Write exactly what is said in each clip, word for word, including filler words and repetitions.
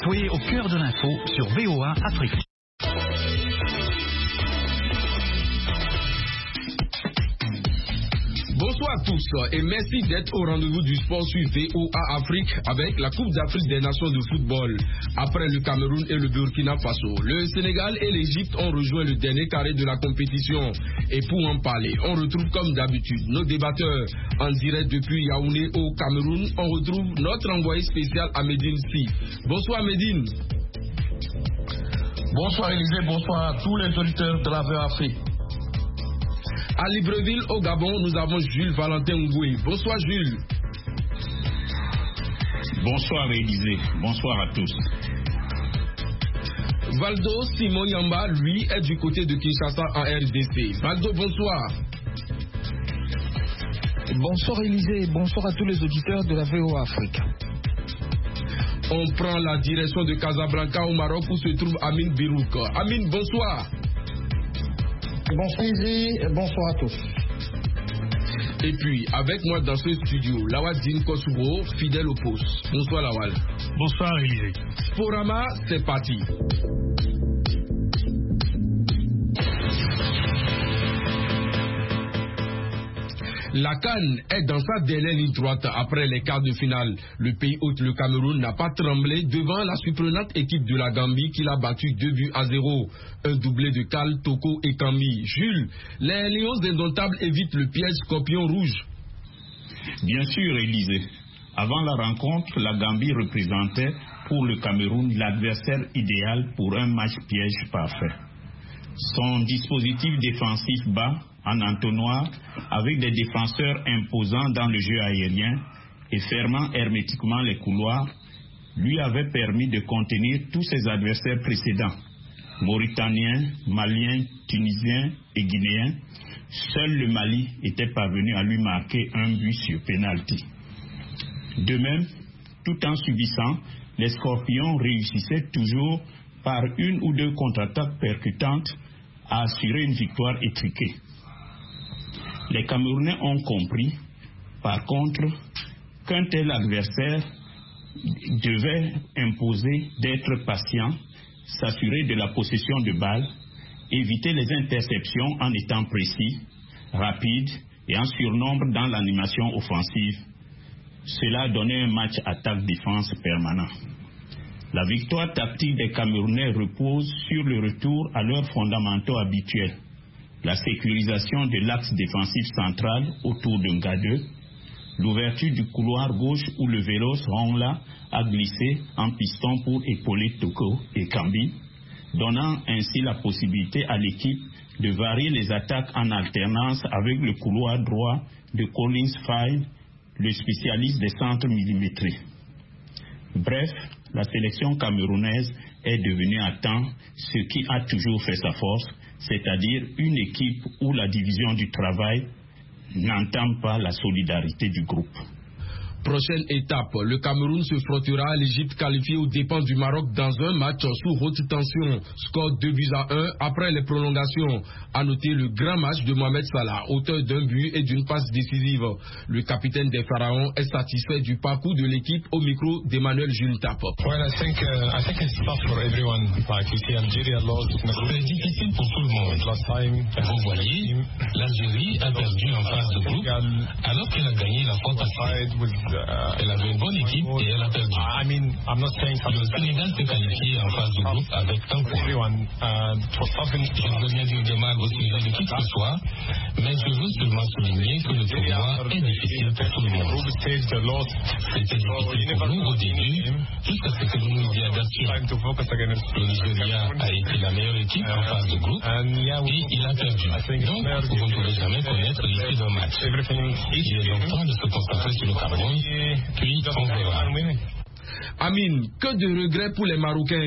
Soyez au cœur de l'info sur V O A Afrique. Bonsoir à tous et merci d'être au rendez-vous du sport sur V O A Afrique avec la Coupe d'Afrique des Nations de football. Après le Cameroun et le Burkina Faso, le Sénégal et l'Égypte ont rejoint le dernier carré de la compétition. Et pour en parler, on retrouve comme d'habitude nos débatteurs en direct depuis Yaoundé au Cameroun. On retrouve notre envoyé spécial à Médine Si. Bonsoir Médine. Bonsoir Élisée, bonsoir à tous les auditeurs de la V O A Afrique. À Libreville, au Gabon, nous avons Jules Valentin Ngoué. Bonsoir Jules. Bonsoir Élisée, bonsoir à tous. Valdo Simon Yamba, lui, est du côté de Kinshasa en R D C. Valdo, bonsoir. Bonsoir Élisée, bonsoir à tous les auditeurs de la V O A Afrique. On prend la direction de Casablanca au Maroc où se trouve Amine Birouk. Amine, bonsoir. Bonsoir Élisée, bonsoir à tous. Et puis, avec moi dans ce studio, Lawal Dine Kossoubro, fidèle au poste. Bonsoir Lawal. Bonsoir Élisée. Sporama, c'est parti. La CAN est dans sa dernière ligne droite après les quarts de finale. Le pays hôte, le Cameroun, n'a pas tremblé devant la surprenante équipe de la Gambie qui l'a battu deux buts à zéro. Un doublé de Kal, Toko et Kambi. Jules, les Lions indomptables évitent le piège scorpion rouge. Bien sûr, Élisée. Avant la rencontre, la Gambie représentait pour le Cameroun l'adversaire idéal pour un match piège parfait. Son dispositif défensif bas, en entonnoir, avec des défenseurs imposants dans le jeu aérien et fermant hermétiquement les couloirs, lui avait permis de contenir tous ses adversaires précédents, Mauritaniens, Maliens, Tunisiens et Guinéens. Seul le Mali était parvenu à lui marquer un but sur pénalty. De même, tout en subissant, les Scorpions réussissaient toujours par une ou deux contre-attaques percutantes à assurer une victoire étriquée. Les Camerounais ont compris, par contre, qu'un tel adversaire devait imposer d'être patient, s'assurer de la possession de balles, éviter les interceptions en étant précis, rapide et en surnombre dans l'animation offensive. Cela donnait un match attaque-défense permanent. La victoire tactique des Camerounais repose sur le retour à leurs fondamentaux habituels. La sécurisation de l'axe défensif central autour de Ngadeu, l'ouverture du couloir gauche où le véloce Rongla a glissé en piston pour épauler Toko et Kambi, donnant ainsi la possibilité à l'équipe de varier les attaques en alternance avec le couloir droit de Collins Fine, le spécialiste des centres millimétrés. Bref, la sélection camerounaise est devenue à temps ce qui a toujours fait sa force, c'est-à-dire une équipe où la division du travail n'entame pas la solidarité du groupe. Prochaine étape, le Cameroun se frottera à l'Égypte qualifiée aux dépens du Maroc dans un match sous haute tension. Score deux buts à un après les prolongations. À noter le grand match de Mohamed Salah, auteur d'un but et d'une passe décisive. Le capitaine des Pharaons est satisfait du parcours de l'équipe au micro d'Emmanuel Jules Tap. Well, I think, uh, I think it's tough for everyone. Like you see, Algeria lost. C'est difficile pour tout le monde. Last time, vous voyez, l'Algérie a perdu en phase de groupe alors qu'elle a gagné la fois passée. Elle avait une bonne équipe et elle a perdu. I mean, I'm not saying le Sénégal s'est qualifié en phase de groupe avec un point. Je ne veux rien dire de mal au sujet de qui que ce soit, mais je veux seulement souligner que le tournoi est difficile pour tout le monde. C'était difficile pour nous au début, jusqu'à ce que nous nous y adaptions. Le Nigeria a été la meilleure équipe en phase de groupe et il a perdu. Donc, vous ne pouvez jamais connaître l'issue d'un match. Il est donc temps de se concentrer sur le Cameroun. Puis on verra. Amine, que de regrets pour les Marocains?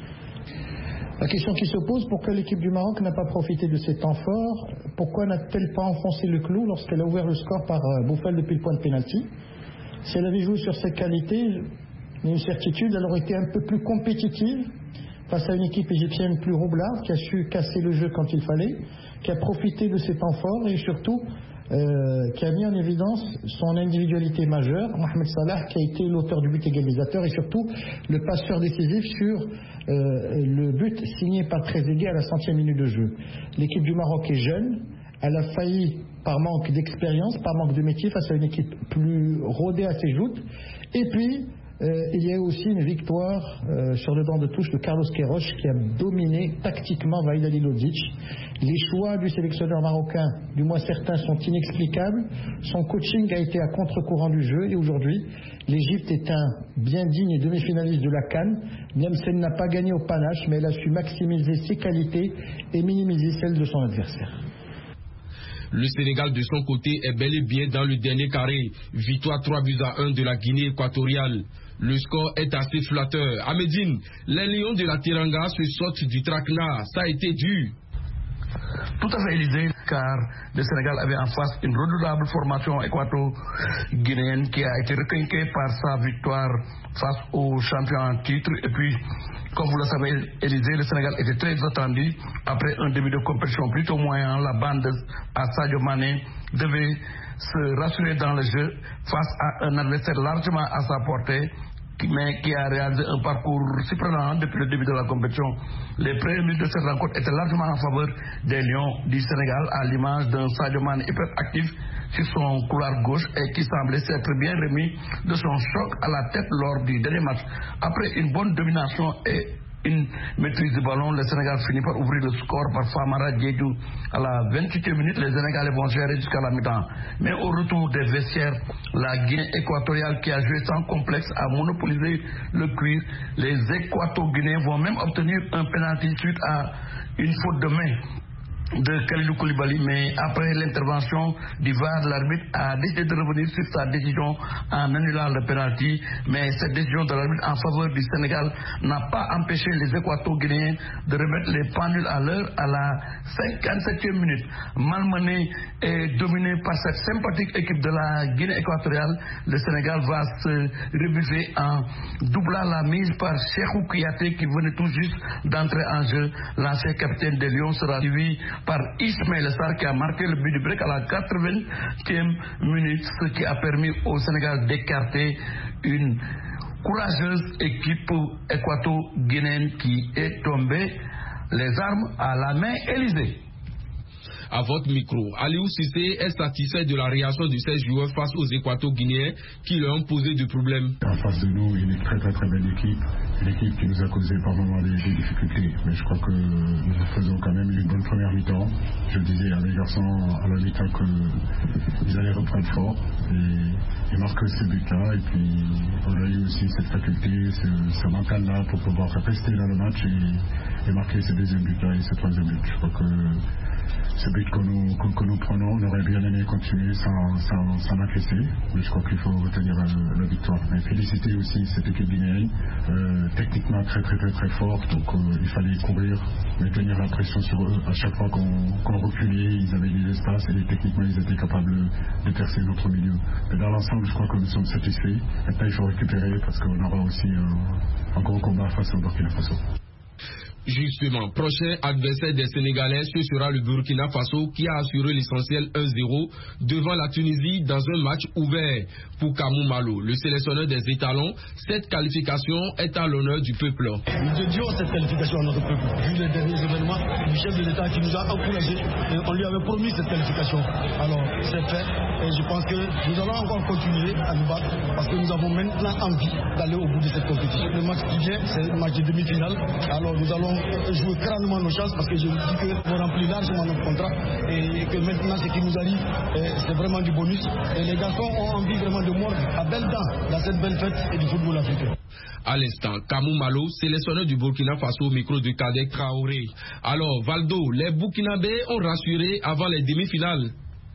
La question qui se pose, pourquoi l'équipe du Maroc n'a pas profité de ces temps forts? Pourquoi n'a-t-elle pas enfoncé le clou lorsqu'elle a ouvert le score par euh, Bouffal depuis le point de pénalty? Si elle avait joué sur ses qualités, il y a une certitude, elle aurait été un peu plus compétitive face à une équipe égyptienne plus roublarde, qui a su casser le jeu quand il fallait, qui a profité de ces temps forts et surtout euh, qui a mis en évidence son individualité majeure, Mohamed Salah, qui a été l'auteur du but égalisateur et surtout le passeur décisif sur euh, le but signé par Trezeguet à la centième minute de jeu. L'équipe du Maroc est jeune, elle a failli par manque d'expérience, par manque de métier face à une équipe plus rodée à ses joutes. Et puis, euh, il y a aussi une victoire euh, sur le banc de touche de Carlos Queiroz qui a dominé tactiquement Vahid Halilovic. Les choix du sélectionneur marocain, du moins certains, sont inexplicables. Son coaching a été à contre-courant du jeu et aujourd'hui, l'Égypte est un bien digne demi-finaliste de la CAN. Même si elle n'a pas gagné au panache, mais elle a su maximiser ses qualités et minimiser celles de son adversaire. Le Sénégal, de son côté, est bel et bien dans le dernier carré. Victoire trois buts à un de la Guinée équatoriale. Le score est assez flatteur. À Médine, les Lions de la Teranga se sortent du traquenard. Ça a été dur. Tout à fait, Élysée, car le Sénégal avait en face une redoutable formation équato-guinéenne qui a été requinquée par sa victoire face au champion en titre. Et puis, comme vous le savez, Élysée, le Sénégal était très attendu. Après un début de compétition plutôt moyen, la bande à Sadio Mané devait se rassurer dans le jeu face à un adversaire largement à sa portée, mais qui a réalisé un parcours surprenant depuis le début de la compétition. Les premiers minutes de cette rencontre étaient largement en faveur des Lions du Sénégal, à l'image d'un Sadio Mané hyper actif sur son couloir gauche et qui semblait s'être bien remis de son choc à la tête lors du dernier match. Après une bonne domination et une maîtrise du ballon, le Sénégal finit par ouvrir le score par Famara Diédhiou. À la vingt-huitième minute, les Sénégalais vont gérer jusqu'à la mi-temps. Mais au retour des vestiaires, la Guinée équatoriale, qui a joué sans complexe, a monopolisé le cuir. Les Équato-Guinéens vont même obtenir un pénalty suite à une faute de main de Kalidou Koulibaly, mais après l'intervention du V A R, l'arbitre a décidé de revenir sur sa décision en annulant le penalty, mais cette décision de l'arbitre en faveur du Sénégal n'a pas empêché les Équato-Guinéens de remettre les pendules à l'heure à la cinquante-septième minute. Malmené et dominé par cette sympathique équipe de la Guinée équatoriale, le Sénégal va se rebuffer en doublant la mise par Cheikhou Kouyaté qui venait tout juste d'entrer en jeu. L'ancien capitaine des Lions sera suivi par Ismaël Sarr qui a marqué le but du break à la quatre-vingtième minute, ce qui a permis au Sénégal d'écarter une courageuse équipe équato-guinéenne qui est tombée les armes à la main. Élysée. À votre micro, Aliou Cissé est satisfait de la réaction de ses joueurs face aux Équato-Guinéens qui leur ont posé des problèmes. En face de nous, une très très très belle équipe, une équipe qui nous a causé par moments des, des difficultés. Mais je crois que nous faisons quand même une bonne première mi-temps. Je disais à mes garçons à la mi-temps qu'ils allaient reprendre fort et, et marquer ce but-là. Et puis on a eu aussi cette faculté, ce, ce mental-là pour pouvoir rester dans le match et, et marquer ce deuxième but-là et ce troisième but. Je crois que ce but que nous, que, que nous prenons, on aurait bien aimé continuer sans, sans, sans encaisser, mais je crois qu'il faut retenir la, la victoire. Mais féliciter aussi cette équipe guinéenne, euh, techniquement très très très très forte, donc euh, il fallait courir, maintenir la pression sur eux. À chaque fois qu'on, qu'on reculait, ils avaient des espaces et techniquement ils étaient capables de percer notre milieu. Mais dans l'ensemble, je crois que nous sommes satisfaits. Maintenant, il faut récupérer parce qu'on aura aussi euh, un gros combat face au Burkina Faso. Justement, prochain adversaire des Sénégalais, ce sera le Burkina Faso qui a assuré l'essentiel un zéro devant la Tunisie dans un match ouvert pour Kamou Malo, le sélectionneur des étalons. Cette qualification est à l'honneur du peuple. Nous dédions cette qualification à notre peuple. Vu les derniers événements du chef de l'État qui nous a encouragés, on lui avait promis cette qualification. Alors c'est fait et je pense que nous allons encore continuer à nous battre parce que nous avons maintenant envie d'aller au bout de cette compétition. Le match qui vient, c'est le match de demi-finale. Alors nous allons jouer crânement nos chances parce que je me dis qu'on remplit largement notre contrat et que maintenant ce qui nous arrive c'est vraiment du bonus et les garçons ont envie vraiment de mordre à belles dents dans cette belle fête et du football africain. À l'instant, Kamou Malo, sélectionneur du Burkina Faso, au micro de Kadek Traoré. Alors Valdo, les Burkinabés ont rassuré avant les demi-finales.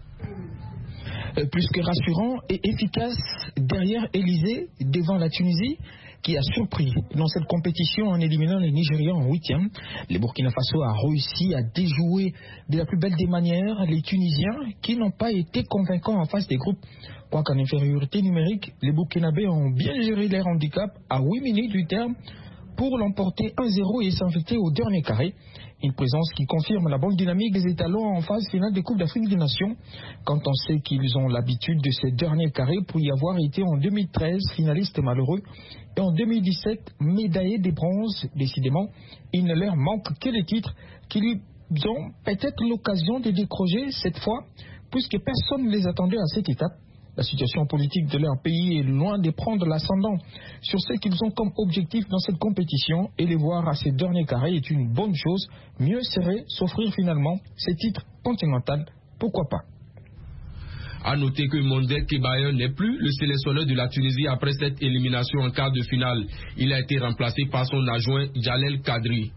Plus que rassurant et efficace derrière Élysée devant la Tunisie qui a surpris dans cette compétition en éliminant les Nigérians en huitième. Le Burkina Faso a réussi à déjouer de la plus belle des manières les Tunisiens qui n'ont pas été convaincants en face des groupes. Quoiqu'en infériorité numérique, les Burkinabés ont bien géré leur handicap à huit minutes du terme pour l'emporter un zéro et s'inviter au dernier carré. Une présence qui confirme la bonne dynamique des étalons en phase finale des Coupes d'Afrique des Nations, quand on sait qu'ils ont l'habitude de ces derniers carrés pour y avoir été en deux mille treize finalistes malheureux et en deux mille dix-sept médaillés des bronzes. Décidément, il ne leur manque que les titres qu'ils ont peut-être l'occasion de décrocher cette fois, puisque personne ne les attendait à cette étape. La situation politique de leur pays est loin de prendre l'ascendant sur ce qu'ils ont comme objectif dans cette compétition, et les voir à ces derniers carrés est une bonne chose. Mieux serait s'offrir finalement ces titres continentaux, pourquoi pas. A noter que Mondek Kebaye n'est plus le sélectionneur de la Tunisie après cette élimination en quart de finale. Il a été remplacé par son adjoint Jalel Kadri.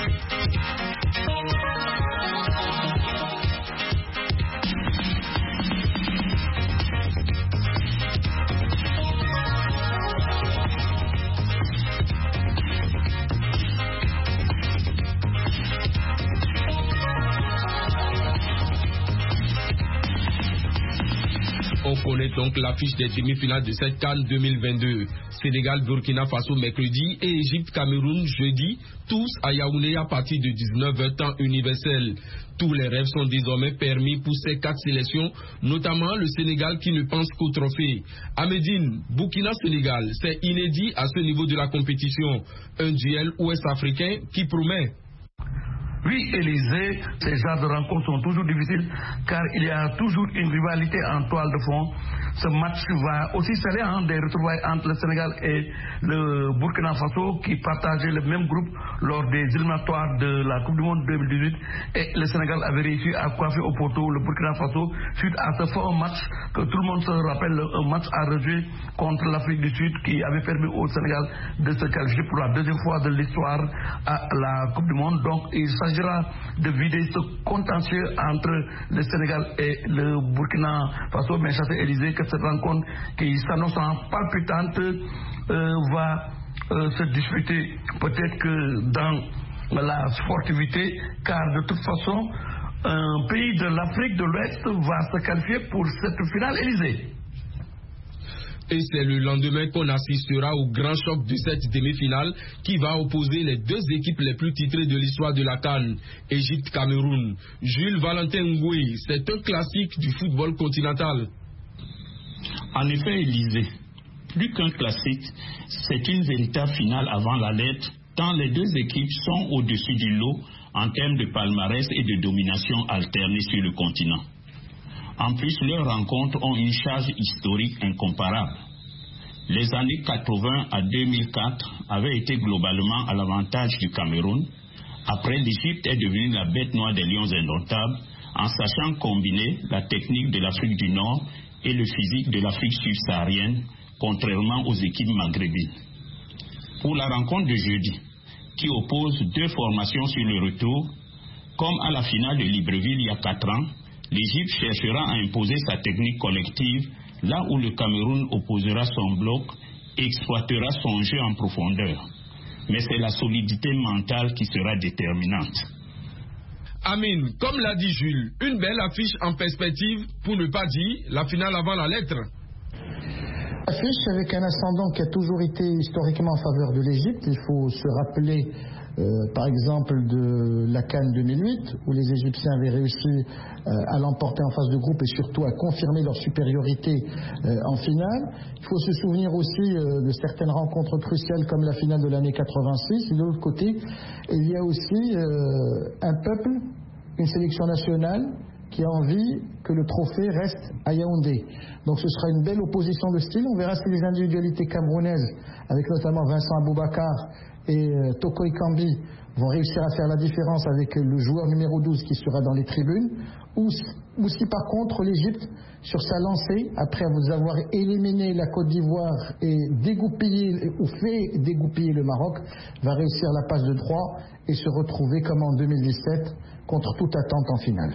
On connaît donc l'affiche des demi-finales de cette CAN deux mille vingt-deux. Sénégal, Burkina Faso mercredi et Égypte, Cameroun jeudi, tous à Yaoundé à partir de dix-neuf heures temps universel. Tous les rêves sont désormais permis pour ces quatre sélections, notamment le Sénégal qui ne pense qu'au trophée. À Médine, Burkina-Sénégal, c'est inédit à ce niveau de la compétition. Un duel ouest-africain qui promet. Oui, Élysée, ces genres de rencontres sont toujours difficiles car il y a toujours une rivalité en toile de fond. Ce match va aussi sceller hein, des retrouvailles entre le Sénégal et le Burkina Faso qui partageaient le même groupe lors des éliminatoires de la Coupe du Monde deux mille dix-huit, et le Sénégal avait réussi à coiffer au poteau le Burkina Faso suite à ce fort match que tout le monde se rappelle, un match à rejouer contre l'Afrique du Sud qui avait permis au Sénégal de se qualifier pour la deuxième fois de l'histoire à la Coupe du Monde. Donc il s'agira de vider ce contentieux entre le Sénégal et le Burkina Faso, mais chassé Élysée que cette rencontre qui s'annonce en palpitante euh, va euh, se disputer peut-être que dans la sportivité, car de toute façon un pays de l'Afrique de l'Ouest va se qualifier pour cette finale Élysée. Et c'est le lendemain qu'on assistera au grand choc de cette demi-finale qui va opposer les deux équipes les plus titrées de l'histoire de la CAN, Égypte-Cameroun. Jules Valentin Ngoué, c'est un classique du football continental. En effet, Élysée, plus qu'un classique, c'est une véritable finale avant la lettre, tant les deux équipes sont au-dessus du lot en termes de palmarès et de domination alternée sur le continent. En plus, leurs rencontres ont une charge historique incomparable. Les années quatre-vingt à deux mille quatre avaient été globalement à l'avantage du Cameroun. Après, l'Égypte est devenue la bête noire des lions indomptables, en sachant combiner la technique de l'Afrique du Nord et le physique de l'Afrique subsaharienne, contrairement aux équipes maghrébines. Pour la rencontre de jeudi, qui oppose deux formations sur le retour, comme à la finale de Libreville il y a quatre ans, l'Égypte cherchera à imposer sa technique collective, là où le Cameroun opposera son bloc et exploitera son jeu en profondeur. Mais c'est la solidité mentale qui sera déterminante. Amine, comme l'a dit Jules, une belle affiche en perspective, pour ne pas dire la finale avant la lettre. Affiche avec un ascendant qui a toujours été historiquement en faveur de l'Égypte. Il faut se rappeler euh, par exemple de la CAN deux mille huit où les Égyptiens avaient réussi euh, à l'emporter en phase de groupe et surtout à confirmer leur supériorité euh, en finale. Il faut se souvenir aussi euh, de certaines rencontres cruciales comme la finale de l'année quatre-vingt-six. Et de l'autre côté, il y a aussi euh, un peuple, une sélection nationale qui a envie que le trophée reste à Yaoundé. Donc ce sera une belle opposition de style. On verra si les individualités camerounaises, avec notamment Vincent Aboubakar et euh, Toko Ekambi, vont réussir à faire la différence avec le joueur numéro douze qui sera dans les tribunes, ou, ou si par contre l'Égypte, sur sa lancée, après vous avoir éliminé la Côte d'Ivoire et dégoupillé, ou fait dégoupiller le Maroc, va réussir la passe de droit et se retrouver comme en deux mille dix-sept contre toute attente en finale.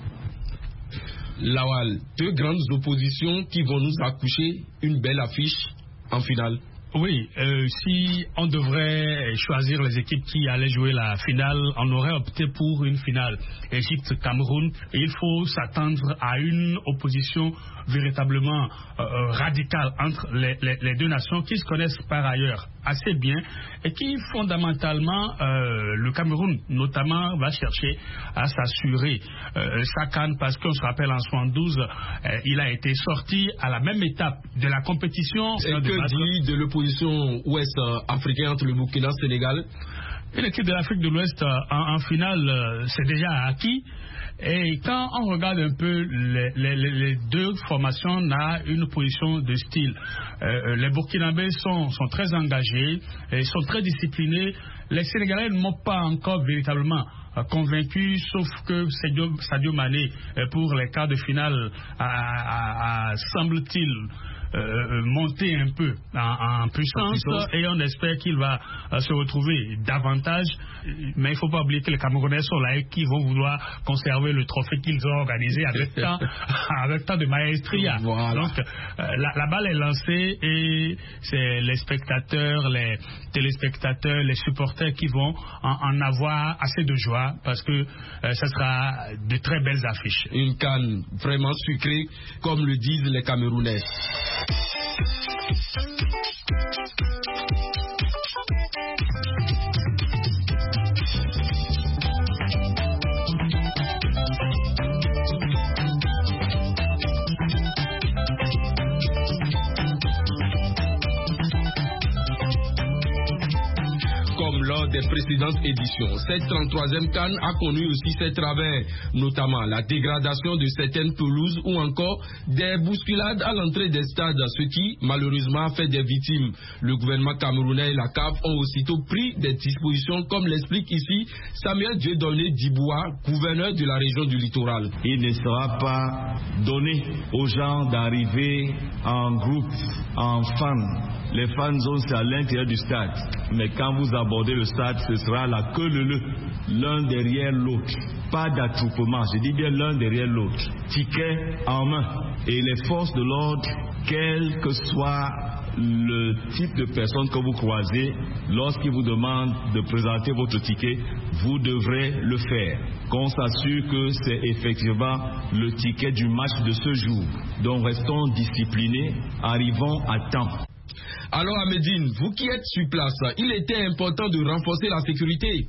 Lawal, deux grandes oppositions qui vont nous accoucher une belle affiche en finale. Oui, euh, si on devrait choisir les équipes qui allaient jouer la finale, on aurait opté pour une finale Égypte-Cameroun. Et il faut s'attendre à une opposition véritablement euh, radicale entre les, les, les deux nations qui se connaissent par ailleurs assez bien et qui fondamentalement euh, le Cameroun notamment va chercher à s'assurer euh, sa CAN parce qu'on se rappelle en soixante-douze euh, il a été sorti à la même étape de la compétition. Et que dit de l'opposition ouest africaine entre le Burkina et le Sénégal? Et l'équipe de l'Afrique de l'Ouest en, en finale euh, c'est déjà acquis. Et quand on regarde un peu les, les, les deux formations, on a une position de style. Euh, les Burkinabés sont, sont très engagés, et sont très disciplinés. Les Sénégalais ne m'ont pas encore véritablement euh, convaincu, sauf que Sadio, Sadio Mané, euh, pour les quarts de finale, a, a, a, semble-t-il, Euh, monter un peu en, en puissance et on espère qu'il va euh, se retrouver davantage, mais il ne faut pas oublier que les Camerounais sont là et qu'ils vont vouloir conserver le trophée qu'ils ont organisé avec tant, avec tant de maestria. Voilà. Donc euh, la, la balle est lancée et c'est les spectateurs, les téléspectateurs, les supporters qui vont en, en avoir assez de joie parce que euh, ça sera de très belles affiches. Une CAN vraiment sucrée comme le disent les Camerounais. Comme lors des précédentes éditions, cette trente-troisième CAN a connu aussi ses travers, notamment la dégradation de certaines pelouses ou encore des bousculades à l'entrée des stades, ce qui malheureusement a fait des victimes. Le gouvernement camerounais et la C A F ont aussitôt pris des dispositions, comme l'explique ici Samuel Dieudonné Diboua, gouverneur de la région du littoral. Il ne sera pas donné aux gens d'arriver en groupe, en fans. Les fan zones, c'est à l'intérieur du stade. Mais quand vous abordez le stade, ce sera la queue leu-leu, l'un derrière l'autre. Pas d'attroupement, je dis bien l'un derrière l'autre. Ticket en main. Et les forces de l'ordre, quel que soit le type de personne que vous croisez, lorsqu'ils vous demandent de présenter votre ticket, vous devrez le faire. Qu'on s'assure que c'est effectivement le ticket du match de ce jour. Donc restons disciplinés, arrivons à temps. Alors Amédine, vous qui êtes sur place, il était important de renforcer la sécurité.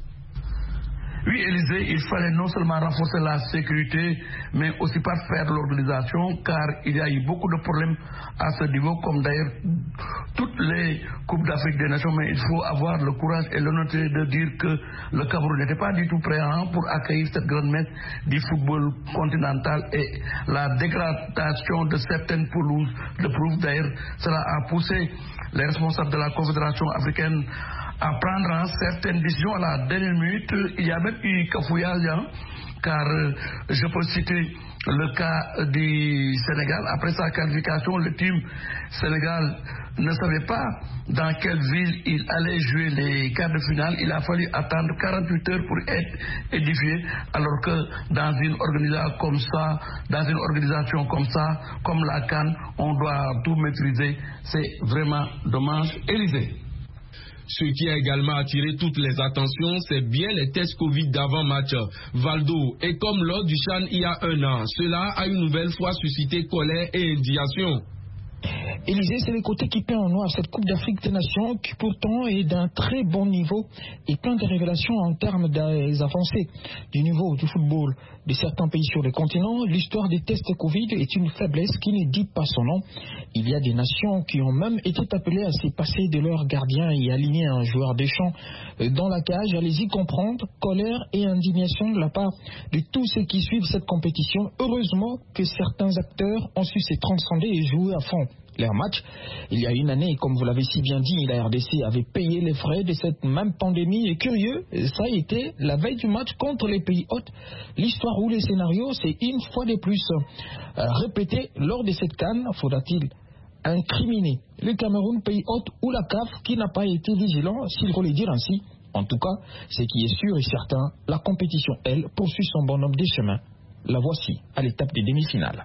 Oui, Élisée, il fallait non seulement renforcer la sécurité, mais aussi parfaire l'organisation, car il y a eu beaucoup de problèmes à ce niveau, comme d'ailleurs toutes les Coupes d'Afrique des Nations, mais il faut avoir le courage et l'honnêteté de dire que le Cameroun n'était pas du tout prêt hein, pour accueillir cette grande messe du football continental et la dégradation de certaines pelouses le prouve. D'ailleurs, cela a poussé les responsables de la Confédération africaine à prendre hein, certaines décisions à la dernière minute. Il y a même eu cafouillage, hein, car euh, je peux citer le cas du Sénégal. Après sa qualification, le team Sénégal ne savait pas dans quelle ville il allait jouer les quarts de finale. Il a fallu attendre quarante-huit heures pour être édifié, alors que dans une organisation comme ça, dans une organisation comme ça, comme la CAN, on doit tout maîtriser. C'est vraiment dommage. Élisée. Ce qui a également attiré toutes les attentions, c'est bien les tests Covid d'avant-match. Valdo, et comme lors du CHAN il y a un an, cela a une nouvelle fois suscité colère et indignation. Élisée, c'est le côté qui peint en noir cette Coupe d'Afrique des Nations qui pourtant est d'un très bon niveau et plein de révélations en termes des avancées du niveau du football de certains pays sur le continent. L'histoire des tests Covid est une faiblesse qui ne dit pas son nom. Il y a des nations qui ont même été appelées à se passer de leurs gardiens et aligner un joueur des champs dans la cage. Allez-y comprendre, colère et indignation de la part de tous ceux qui suivent cette compétition. Heureusement que certains acteurs ont su se transcender et jouer à fond leur match. Il y a une année, comme vous l'avez si bien dit, la R D C avait payé les frais de cette même pandémie. Et curieux, ça a été la veille du match contre les pays hôtes. L'histoire ou les scénarios, c'est une fois de plus euh, répété lors de cette CAN. Faudra-t-il incriminer le Cameroun, pays hôte ou la C A F qui n'a pas été vigilant, s'il faut le dire ainsi. En tout cas, ce qui est sûr et certain, la compétition, elle, poursuit son bonhomme des chemins. La voici à l'étape des demi-finales.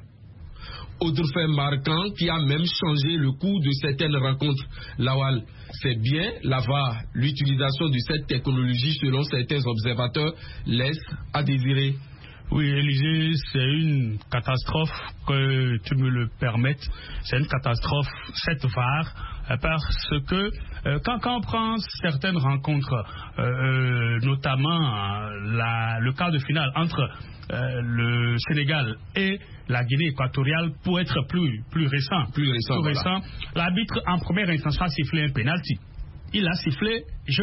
Autre fait marquant qui a même changé le cours de certaines rencontres. Lawal, c'est bien la V A R. L'utilisation de cette technologie, selon certains observateurs, laisse à désirer. Oui, Élisée, c'est une catastrophe, que tu me le permettes. C'est une catastrophe, cette V A R. parce que euh, quand, quand on prend certaines rencontres, euh, notamment la, le quart de finale entre euh, le Sénégal et la Guinée équatoriale, pour être plus, plus récent, plus récent, plus voilà. récent, l'arbitre en première intention a sifflé un penalty. Il a sifflé, je